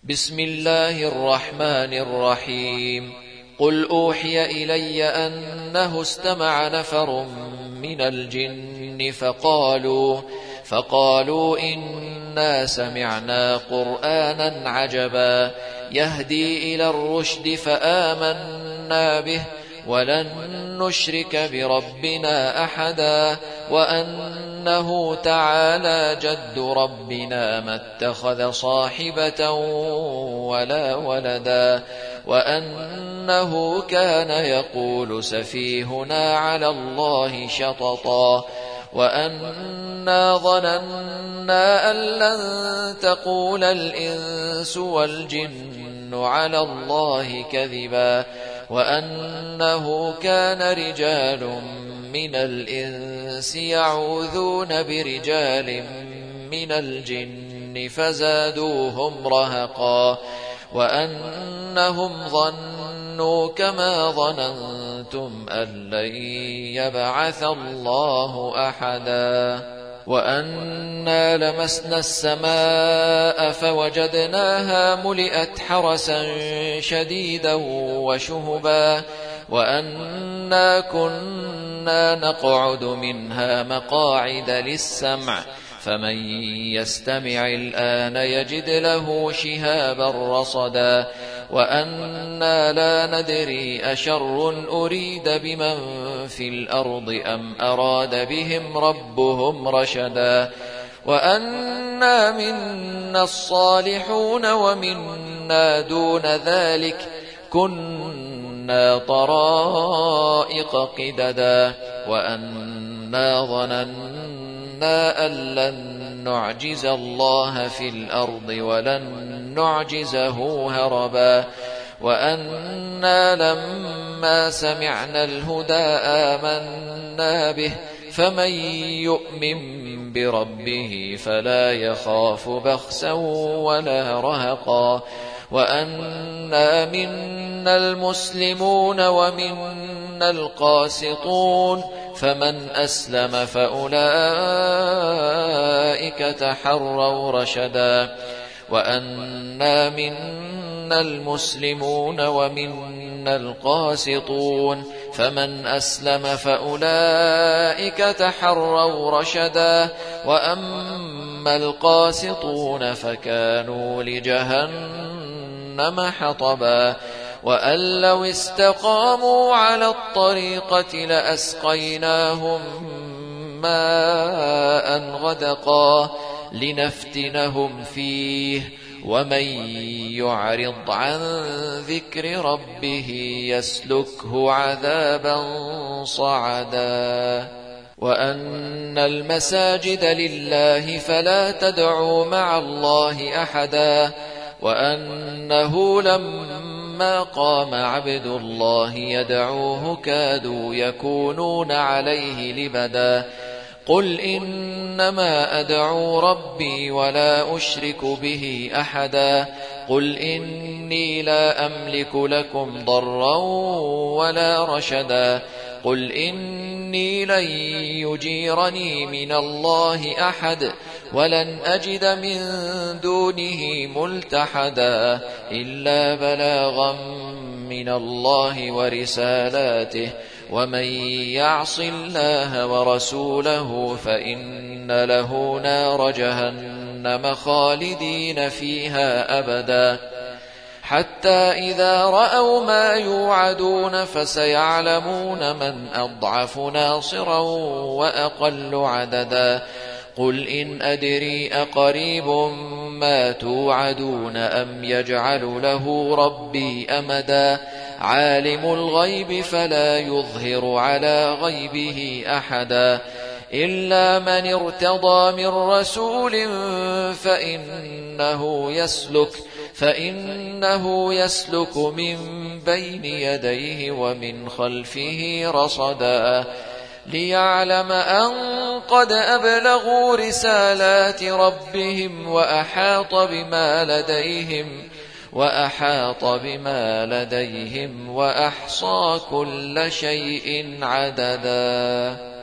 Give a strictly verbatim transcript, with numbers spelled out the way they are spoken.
بسم الله الرحمن الرحيم. قل أوحي إلي أنه استمع نفر من الجن فقالوا فقالوا إنا سمعنا قرآنا عجبا يهدي إلى الرشد فآمنا به ولن نشرك بربنا أحدا وأنه تعالى جد ربنا ما اتخذ صاحبة ولا ولدا وأنه كان يقول سفيهنا على الله شططا وأنا ظننا أن لن تقول الإنس والجن على الله كذبا وأنه كان رجال من الإنس يعوذون برجال من الجن فزادوهم رهقا وأنهم ظنوا كما ظننتم أن لن يبعث الله أحدا وأنا لمسنا السماء فوجدناها ملئت حرسا شديدا وشهبا وأنا كنا نقعد منها مقاعد للسمع فمن يستمع الآن يجد له شهابا رصدا وأنا لا ندري أشر أريد بمن في الأرض أم أراد بهم ربهم رشدا وأنا منا الصالحون ومنا دون ذلك كنا طرائق قددا وأنا ظننا أن لن نعجز الله في الأرض ولن نعجزه هربا وأنا لما سمعنا الهدى آمنا به فمن يؤمن بربه فلا يخاف بخسا ولا رهقا وأنا منا المسلمون ومنا القاسطون فمن أسلم فأولئك تحروا رشدا وأنا منا المسلمون ومنا القاسطون فمن أسلم فأولئك تحروا رشدا وأما القاسطون فكانوا لجهنم حطبا وأن لو استقاموا على الطريقة لأسقيناهم ماء غدقا لنفتنهم فيه ومن يعرض عن ذكر ربه يسلكه عذابا صعدا وأن المساجد لله فلا تدعوا مع الله أحدا وأنه لما قام عبد الله يدعوه كادوا يكونون عليه لبدا قل إنما أدعو ربي ولا أشرك به أحدا قل إني لا أملك لكم ضرا ولا رشدا قل إني لن يجيرني من الله أحد ولن أجد من دونه ملتحدا إلا بلاغا من الله ورسالاته ومن يعص الله ورسوله فإن له نار جهنم خالدين فيها أبدا حتى إذا رأوا ما يوعدون فسيعلمون من أضعف ناصرا وأقل عددا قل إن أدري أقريب ما توعدون أم يجعل له ربي أمدا عالم الغيب فلا يظهر على غيبه أحدا إلا من ارتضى من رسول فإنه يسلك فإنه يسلك من بين يديه ومن خلفه رصدا ليعلم أن قد أبلغوا رسالات ربهم وأحاط بما لديهم وأحاط بما لديهم وأحصى كل شيء عددا.